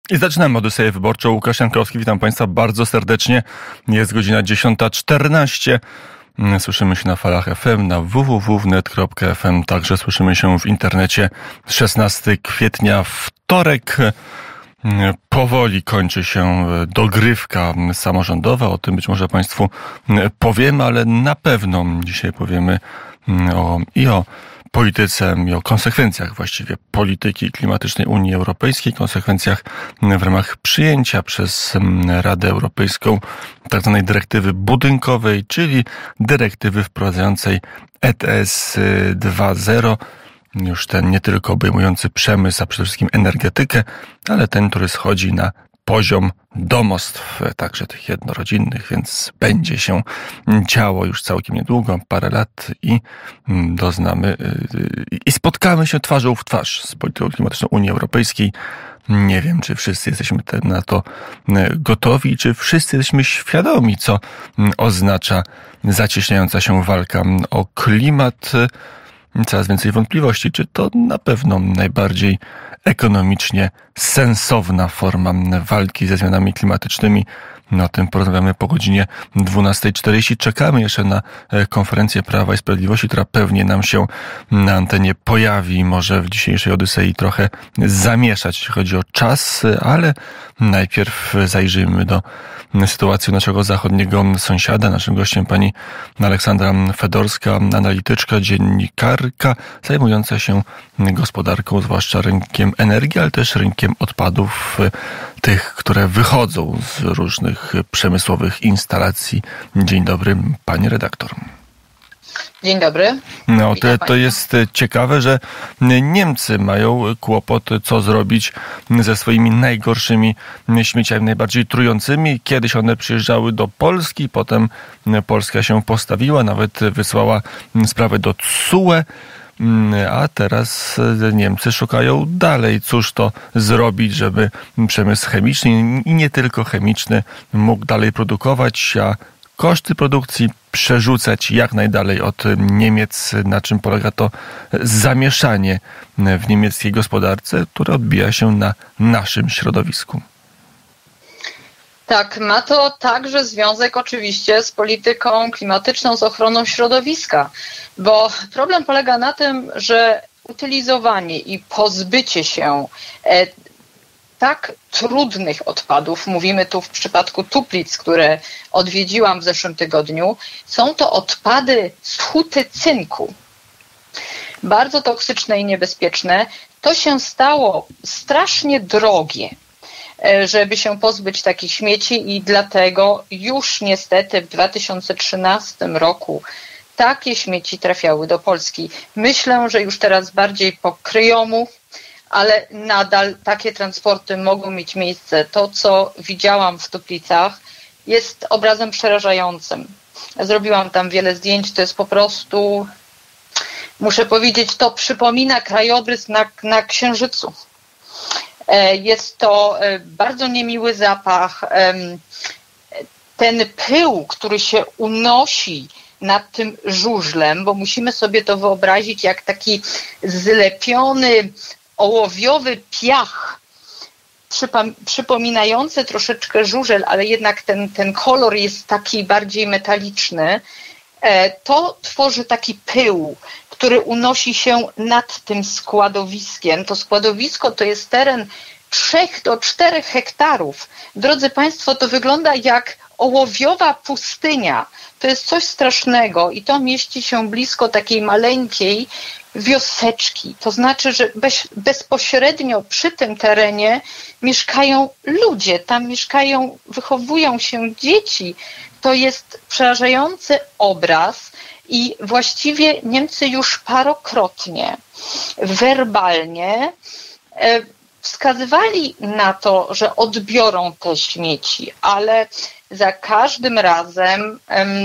I zaczynamy Odyseję Wyborczą. Łukasz Jankowski, witam Państwa bardzo serdecznie. Jest godzina 10:14. Słyszymy się na falach FM, na www.wnet.fm. Także słyszymy się w internecie. 16 kwietnia, wtorek. Powoli kończy się dogrywka samorządowa. O tym być może Państwu powiemy, ale na pewno dzisiaj powiemy o polityce i o konsekwencjach właściwie polityki klimatycznej Unii Europejskiej, konsekwencjach w ramach przyjęcia przez Radę Europejską tzw. dyrektywy budynkowej, czyli dyrektywy wprowadzającej ETS 2.0. Już ten nie tylko obejmujący przemysł, a przede wszystkim energetykę, ale ten, który schodzi na poziom domostw, także tych jednorodzinnych, więc będzie się działo już całkiem niedługo, parę lat i doznamy i spotkamy się twarzą w twarz z polityką klimatyczną Unii Europejskiej. Nie wiem, czy wszyscy jesteśmy na to gotowi, czy wszyscy jesteśmy świadomi, co oznacza zacieśniająca się walka o klimat. Coraz więcej wątpliwości, czy to na pewno najbardziej ekonomicznie sensowna forma walki ze zmianami klimatycznymi. O tym porozmawiamy po godzinie 12:40. Czekamy jeszcze na konferencję Prawa i Sprawiedliwości, która pewnie nam się na antenie pojawi. Może w dzisiejszej Odysei trochę zamieszać, jeśli chodzi o czas, ale najpierw zajrzyjmy do sytuacji naszego zachodniego sąsiada. Naszym gościem pani Aleksandra Fedorska, analityczka, dziennikarka zajmująca się gospodarką, zwłaszcza rynkiem energii, ale też rynkiem odpadów, tych, które wychodzą z różnych przemysłowych instalacji. Dzień dobry, pani redaktor. Dzień dobry. No, to jest ciekawe, że Niemcy mają kłopot, co zrobić ze swoimi najgorszymi śmieciami, najbardziej trującymi. Kiedyś one przyjeżdżały do Polski, potem Polska się postawiła, nawet wysłała sprawę do TSUE, a teraz Niemcy szukają dalej, cóż to zrobić, żeby przemysł chemiczny i nie tylko chemiczny mógł dalej produkować, a koszty produkcji przerzucać jak najdalej od Niemiec, na czym polega to zamieszanie w niemieckiej gospodarce, które odbija się na naszym środowisku. Tak, ma to także związek oczywiście z polityką klimatyczną, z ochroną środowiska, bo problem polega na tym, że utylizowanie i pozbycie się tak trudnych odpadów, mówimy tu w przypadku Tuplic, które odwiedziłam w zeszłym tygodniu, są to odpady z huty cynku. Bardzo toksyczne i niebezpieczne. To się stało strasznie drogie, żeby się pozbyć takich śmieci i dlatego już niestety w 2013 roku takie śmieci trafiały do Polski. Myślę, że już teraz bardziej po kryjomu, ale nadal takie transporty mogą mieć miejsce. To, co widziałam w Tuplicach, jest obrazem przerażającym. Zrobiłam tam wiele zdjęć, to jest po prostu, muszę powiedzieć, to przypomina krajobraz na Księżycu. Jest to bardzo niemiły zapach. Ten pył, który się unosi nad tym żużlem, bo musimy sobie to wyobrazić jak taki zlepiony ołowiowy piach, przypominający troszeczkę żużel, ale jednak ten kolor jest taki bardziej metaliczny, to tworzy taki pył, który unosi się nad tym składowiskiem. To składowisko to jest teren 3 do 4 hektarów. Drodzy Państwo, to wygląda jak ołowiowa pustynia. To jest coś strasznego i to mieści się blisko takiej maleńkiej wioseczki. To znaczy, że bezpośrednio przy tym terenie mieszkają ludzie, tam mieszkają, wychowują się dzieci. To jest przerażający obraz i właściwie Niemcy już parokrotnie, werbalnie wskazywali na to, że odbiorą te śmieci, ale za każdym razem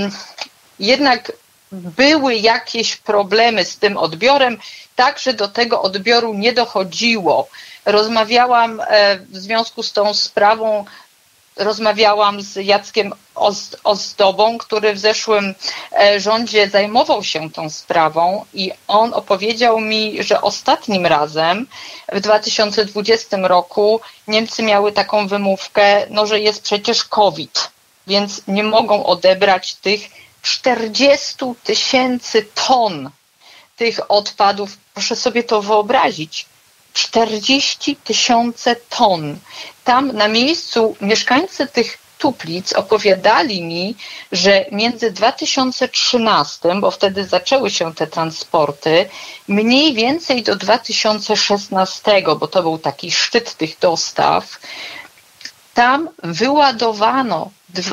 jednak były jakieś problemy z tym odbiorem, tak, że do tego odbioru nie dochodziło. Rozmawiałam w związku z tą sprawą rozmawiałam z Jackiem Ozdobą, który w zeszłym rządzie zajmował się tą sprawą i on opowiedział mi, że ostatnim razem w 2020 roku Niemcy miały taką wymówkę, że jest przecież COVID, więc nie mogą odebrać tych 40 000 ton tych odpadów. Proszę sobie to wyobrazić. 40 000 ton. Tam na miejscu mieszkańcy tych Tuplic opowiadali mi, że między 2013, bo wtedy zaczęły się te transporty, mniej więcej do 2016, bo to był taki szczyt tych dostaw, tam wyładowano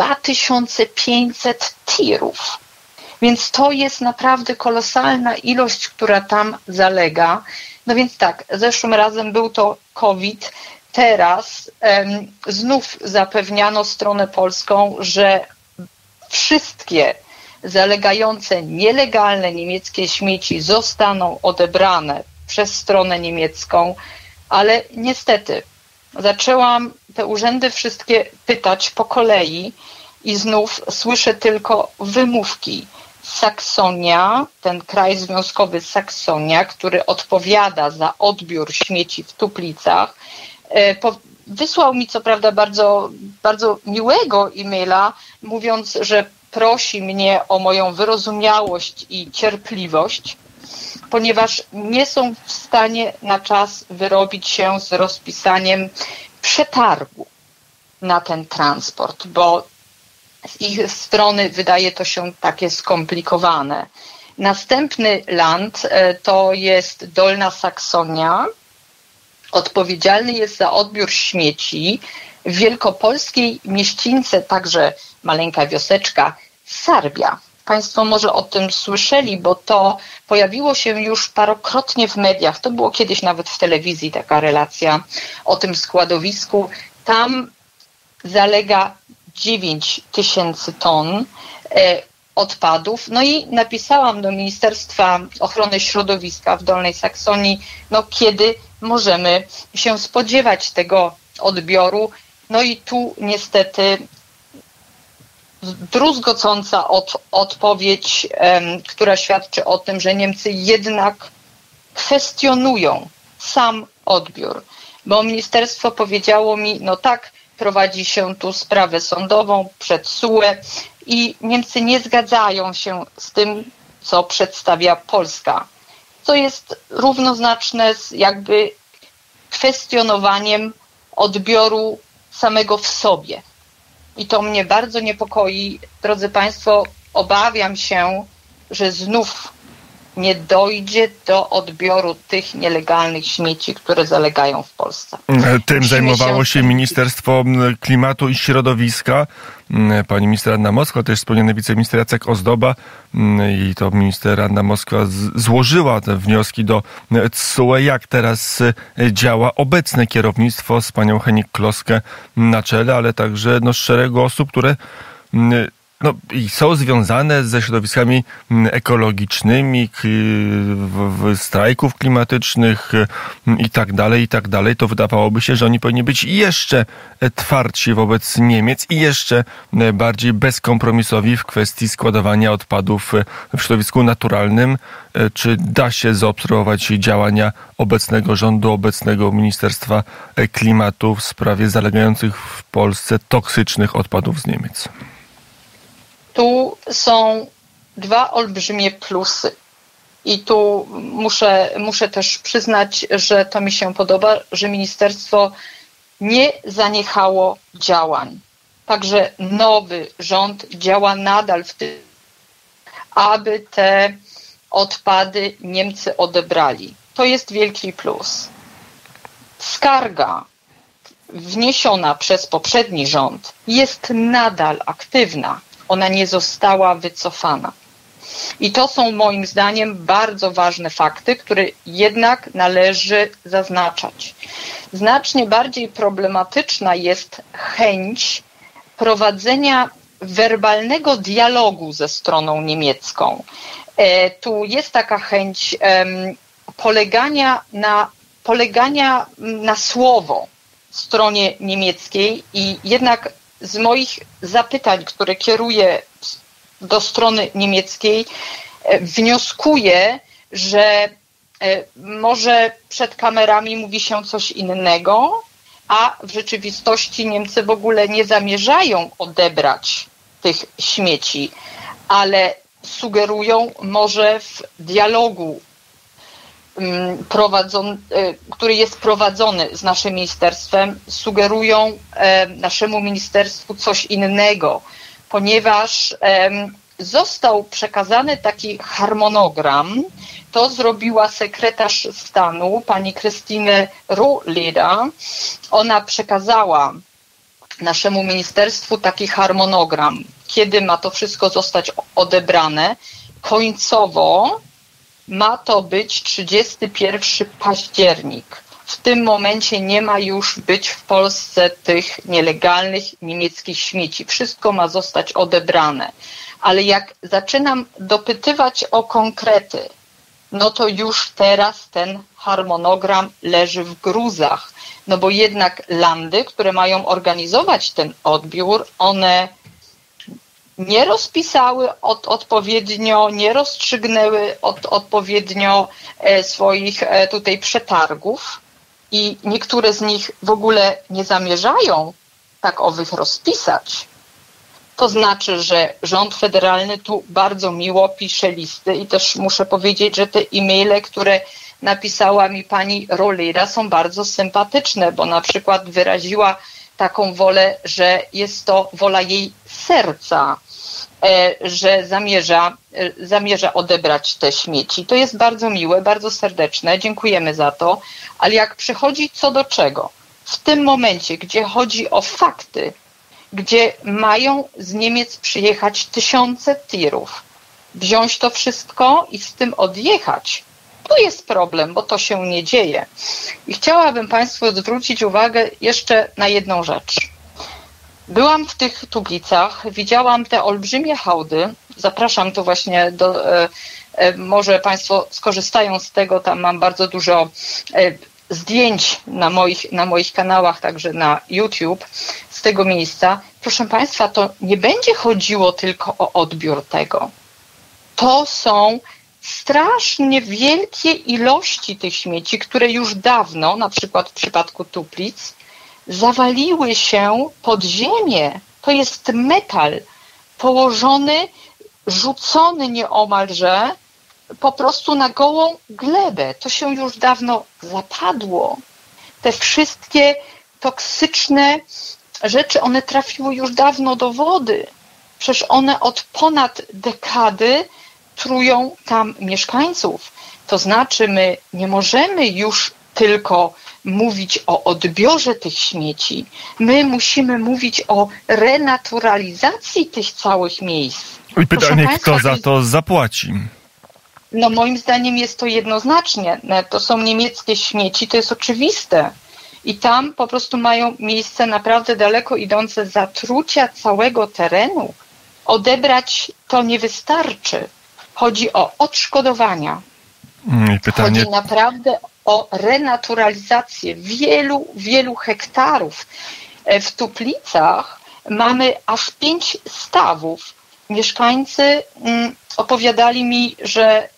2500 tirów. Więc to jest naprawdę kolosalna ilość, która tam zalega. No więc tak, zeszłym razem był to COVID, teraz znów zapewniano stronę polską, że wszystkie zalegające nielegalne niemieckie śmieci zostaną odebrane przez stronę niemiecką, ale niestety zaczęłam te urzędy wszystkie pytać po kolei i znów słyszę tylko wymówki. Saksonia, ten kraj związkowy Saksonia, który odpowiada za odbiór śmieci w Tuplicach, wysłał mi co prawda bardzo, bardzo miłego e-maila, mówiąc, że prosi mnie o moją wyrozumiałość i cierpliwość, ponieważ nie są w stanie na czas wyrobić się z rozpisaniem przetargu na ten transport, bo z ich strony wydaje to się takie skomplikowane. Następny land to jest Dolna Saksonia. Odpowiedzialny jest za odbiór śmieci w wielkopolskiej mieścińce, także maleńka wioseczka Sarbia. Państwo może o tym słyszeli, bo to pojawiło się już parokrotnie w mediach. To było kiedyś nawet w telewizji taka relacja o tym składowisku. Tam zalega 9000 ton odpadów. No i napisałam do Ministerstwa Ochrony Środowiska w Dolnej Saksonii, kiedy możemy się spodziewać tego odbioru. No i tu niestety druzgocąca odpowiedź, która świadczy o tym, że Niemcy jednak kwestionują sam odbiór. Bo ministerstwo powiedziało mi, tak, prowadzi się tu sprawę sądową przed SUE i Niemcy nie zgadzają się z tym, co przedstawia Polska. Co jest równoznaczne z jakby kwestionowaniem odbioru samego w sobie. I to mnie bardzo niepokoi. Drodzy Państwo, obawiam się, że znów nie dojdzie do odbioru tych nielegalnych śmieci, które zalegają w Polsce. Tym zajmowało się Ministerstwo Klimatu i Środowiska. Pani minister Anna Moskwa, też wspomniany wiceminister Jacek Ozdoba i to minister Anna Moskwa złożyła te wnioski do TSUE. Jak teraz działa obecne kierownictwo z panią Hennig-Kloskę na czele, ale także szeregu osób, które i są związane ze środowiskami ekologicznymi, strajków klimatycznych i tak dalej, to wydawałoby się, że oni powinni być jeszcze twardsi wobec Niemiec i jeszcze bardziej bezkompromisowi w kwestii składowania odpadów w środowisku naturalnym. Czy da się zaobserwować działania obecnego rządu, obecnego Ministerstwa Klimatu w sprawie zalegających w Polsce toksycznych odpadów z Niemiec? Tu są dwa olbrzymie plusy i tu muszę też przyznać, że to mi się podoba, że ministerstwo nie zaniechało działań. Także nowy rząd działa nadal w tym, aby te odpady Niemcy odebrali. To jest wielki plus. Skarga wniesiona przez poprzedni rząd jest nadal aktywna. Ona nie została wycofana. I to są moim zdaniem bardzo ważne fakty, które jednak należy zaznaczać. Znacznie bardziej problematyczna jest chęć prowadzenia werbalnego dialogu ze stroną niemiecką. Tu jest taka chęć polegania na słowo stronie niemieckiej i jednak z moich zapytań, które kieruję do strony niemieckiej, wnioskuję, że może przed kamerami mówi się coś innego, a w rzeczywistości Niemcy w ogóle nie zamierzają odebrać tych śmieci, ale sugerują może w dialogu, który jest prowadzony z naszym ministerstwem, sugerują naszemu ministerstwu coś innego, ponieważ został przekazany taki harmonogram. To zrobiła sekretarz stanu, pani Christine Rohleder. Ona przekazała naszemu ministerstwu taki harmonogram, kiedy ma to wszystko zostać odebrane. Końcowo ma to być 31 październik. W tym momencie nie ma już być w Polsce tych nielegalnych niemieckich śmieci. Wszystko ma zostać odebrane. Ale jak zaczynam dopytywać o konkrety, no to już teraz ten harmonogram leży w gruzach. No bo jednak landy, które mają organizować ten odbiór, one nie rozpisały odpowiednio, nie rozstrzygnęły odpowiednio swoich tutaj przetargów i niektóre z nich w ogóle nie zamierzają tak owych rozpisać. To znaczy, że rząd federalny tu bardzo miło pisze listy i też muszę powiedzieć, że te e-maile, które napisała mi pani Rohleder, są bardzo sympatyczne, bo na przykład wyraziła taką wolę, że jest to wola jej serca, że zamierza odebrać te śmieci. To jest bardzo miłe, bardzo serdeczne, dziękujemy za to, ale jak przychodzi co do czego, w tym momencie, gdzie chodzi o fakty, gdzie mają z Niemiec przyjechać tysiące tirów, wziąć to wszystko i z tym odjechać, tu jest problem, bo to się nie dzieje. I chciałabym Państwu zwrócić uwagę jeszcze na jedną rzecz. Byłam w tych Tublicach, widziałam te olbrzymie hałdy, zapraszam tu właśnie może Państwo skorzystają z tego, tam mam bardzo dużo zdjęć na moich kanałach, także na YouTube z tego miejsca. Proszę Państwa, to nie będzie chodziło tylko o odbiór tego. To są strasznie wielkie ilości tych śmieci, które już dawno, na przykład w przypadku Tuplic, zawaliły się pod ziemię. To jest metal położony, rzucony nieomalże po prostu na gołą glebę. To się już dawno zapadło. Te wszystkie toksyczne rzeczy, one trafiły już dawno do wody. Przecież one od ponad dekady trują tam mieszkańców. To znaczy my nie możemy już tylko mówić o odbiorze tych śmieci. My musimy mówić o renaturalizacji tych całych miejsc. I pytanie, kto za to zapłaci? No moim zdaniem jest to jednoznacznie. To są niemieckie śmieci, to jest oczywiste. I tam po prostu mają miejsce naprawdę daleko idące zatrucia całego terenu. Odebrać to nie wystarczy. Chodzi o odszkodowania. Pytanie... Chodzi naprawdę o renaturalizację wielu hektarów. W Tuplicach mamy aż 5 stawów. Mieszkańcy opowiadali mi, że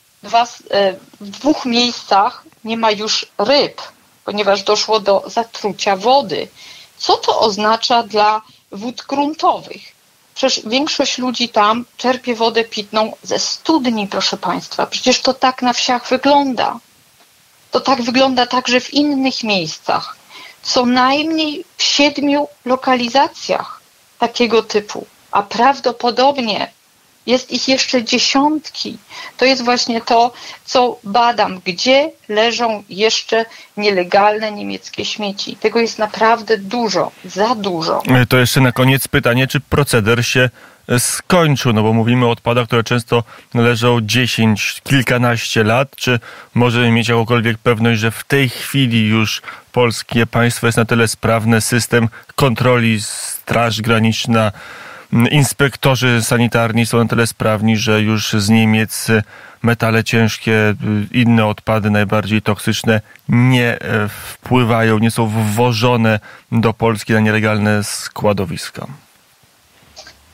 w 2 miejscach nie ma już ryb, ponieważ doszło do zatrucia wody. Co to oznacza dla wód gruntowych? Przecież większość ludzi tam czerpie wodę pitną ze studni, proszę Państwa. Przecież to tak na wsiach wygląda. To tak wygląda także w innych miejscach. Co najmniej w 7 lokalizacjach takiego typu, a prawdopodobnie jest ich jeszcze dziesiątki. To jest właśnie to, co badam, gdzie leżą jeszcze nielegalne niemieckie śmieci. Tego jest naprawdę dużo, za dużo. To jeszcze na koniec pytanie, czy proceder się skończył? No bo mówimy o odpadach, które często leżą 10, kilkanaście lat. Czy możemy mieć jakąkolwiek pewność, że w tej chwili już polskie państwo jest na tyle sprawne, system kontroli, Straż Graniczna, inspektorzy sanitarni są na tyle sprawni, że już z Niemiec metale ciężkie, inne odpady najbardziej toksyczne nie wpływają, nie są wwożone do Polski na nielegalne składowiska?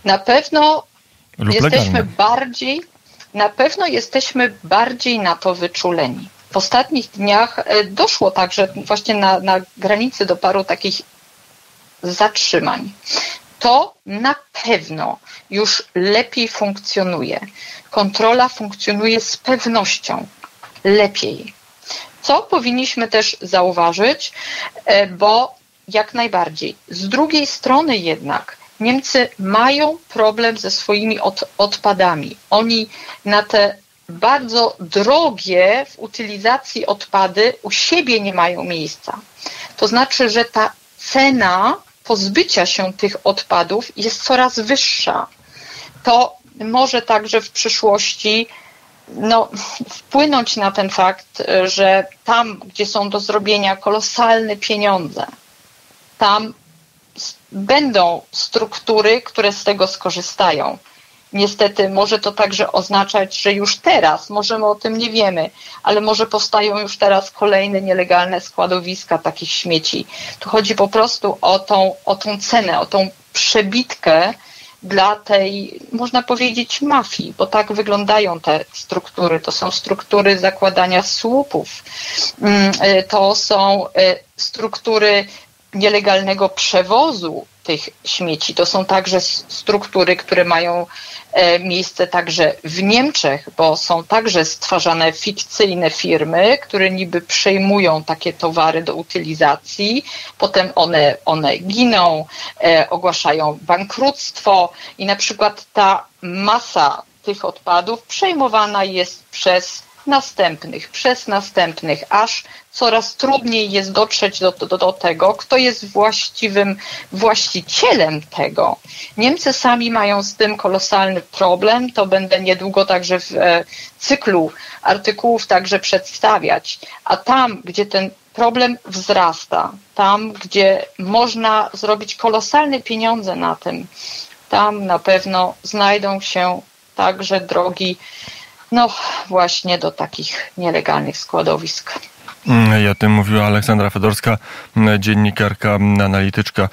Na pewno jesteśmy bardziej na to wyczuleni. W ostatnich dniach doszło także właśnie na granicy do paru takich zatrzymań. To na pewno już lepiej funkcjonuje. Kontrola funkcjonuje z pewnością lepiej. Co powinniśmy też zauważyć, bo jak najbardziej. Z drugiej strony jednak Niemcy mają problem ze swoimi odpadami. Oni na te bardzo drogie w utylizacji odpady u siebie nie mają miejsca. To znaczy, że ta cena pozbycia się tych odpadów jest coraz wyższa. To może także w przyszłości wpłynąć na ten fakt, że tam, gdzie są do zrobienia kolosalne pieniądze, tam będą struktury, które z tego skorzystają. Niestety może to także oznaczać, że już teraz, może my o tym nie wiemy, ale może powstają już teraz kolejne nielegalne składowiska takich śmieci. Tu chodzi po prostu o tą cenę, o tą przebitkę dla tej, można powiedzieć, mafii, bo tak wyglądają te struktury. To są struktury zakładania słupów, to są struktury nielegalnego przewozu tych śmieci. To są także struktury, które mają miejsce także w Niemczech, bo są także stwarzane fikcyjne firmy, które niby przejmują takie towary do utylizacji, potem one giną, ogłaszają bankructwo i na przykład ta masa tych odpadów przejmowana jest przez następnych, aż coraz trudniej jest dotrzeć do tego, kto jest właściwym właścicielem tego. Niemcy sami mają z tym kolosalny problem, to będę niedługo także w cyklu artykułów także przedstawiać. A tam, gdzie ten problem wzrasta, tam, gdzie można zrobić kolosalne pieniądze na tym, tam na pewno znajdą się także drogi właśnie do takich nielegalnych składowisk. I o tym mówiła Aleksandra Fedorska, dziennikarka, analityczka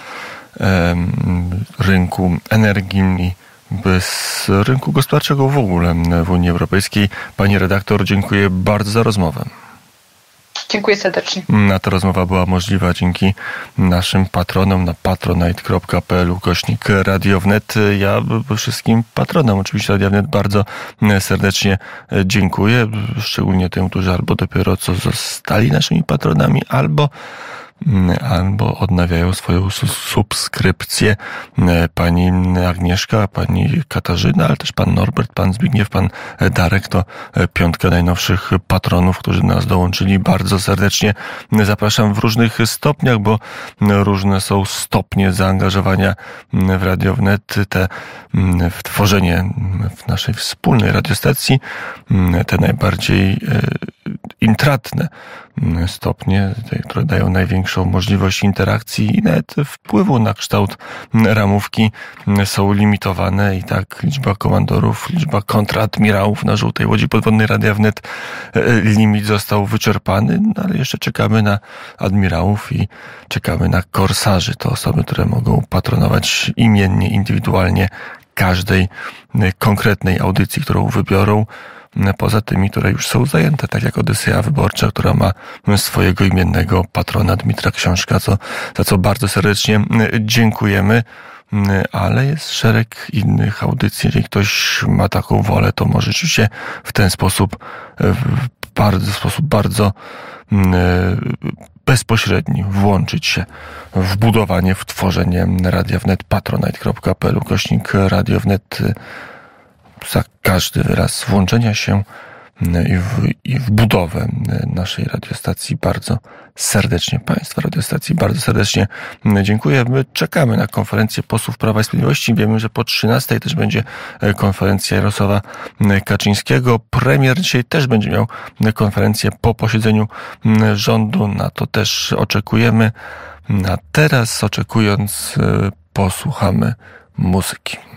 rynku energii i rynku gospodarczego w ogóle w Unii Europejskiej. Pani redaktor, dziękuję bardzo za rozmowę. Dziękuję serdecznie. A ta rozmowa była możliwa dzięki naszym patronom na patronite.pl/Radio Wnet. Ja wszystkim patronom oczywiście Radia Wnet bardzo serdecznie dziękuję, szczególnie tym, którzy albo dopiero co zostali naszymi patronami, albo odnawiają swoją subskrypcję. Pani Agnieszka, pani Katarzyna, ale też pan Norbert, pan Zbigniew, pan Darek to piątka najnowszych patronów, którzy nas dołączyli. Bardzo serdecznie zapraszam w różnych stopniach, bo różne są stopnie zaangażowania w Radio Wnet, w tworzenie w naszej wspólnej radiostacji, te najbardziej intratne stopnie, które dają największą możliwość interakcji i nawet wpływu na kształt ramówki są limitowane i tak liczba komandorów, liczba kontradmirałów na żółtej łodzi podwodnej Radia Wnet, limit został wyczerpany, ale jeszcze czekamy na admirałów i czekamy na korsarzy. To osoby, które mogą patronować imiennie, indywidualnie każdej konkretnej audycji, którą wybiorą, poza tymi, które już są zajęte, tak jak Odyseja Wyborcza, która ma swojego imiennego patrona Dmitra Książka, za co bardzo serdecznie dziękujemy, ale jest szereg innych audycji. Jeżeli ktoś ma taką wolę, to może rzeczywiście w ten sposób, bardzo bezpośredni włączyć się w budowanie, w tworzenie Radia Wnet. patronite.pl/Radio Wnet. Za każdy wyraz włączenia się i w budowę naszej radiostacji bardzo serdecznie, Państwa radiostacji bardzo serdecznie dziękuję. My czekamy na konferencję posłów Prawa i Sprawiedliwości. Wiemy, że po 13:00 też będzie konferencja Jarosława Kaczyńskiego. Premier dzisiaj też będzie miał konferencję po posiedzeniu rządu. Na to też oczekujemy. A teraz, oczekując, posłuchamy muzyki.